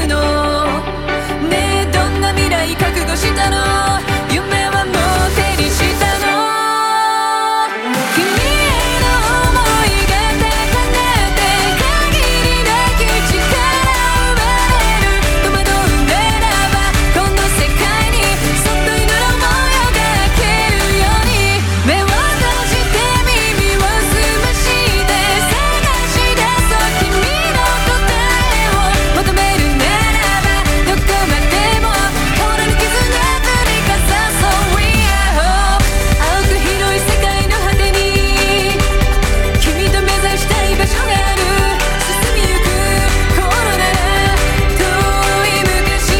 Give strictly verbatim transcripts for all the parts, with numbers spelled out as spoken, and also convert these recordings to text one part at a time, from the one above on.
るのねえどんな未来覚悟したの夢はもう手にしたの君への想いが高鳴って限りなき力生まれる戸惑うならばこの世界にそっと祈る模様が明けるように目を閉じて耳を澄まして探し出そう君の答えを求めるならばどこまでも変わらぬ絆振りかざそう We are hope 青く広い世界の果てに君と目指したい場所がある進みゆく頃なら遠い昔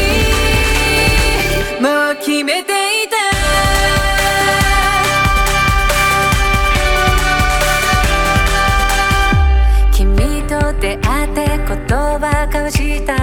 もう決めていた君と出会って言葉交わした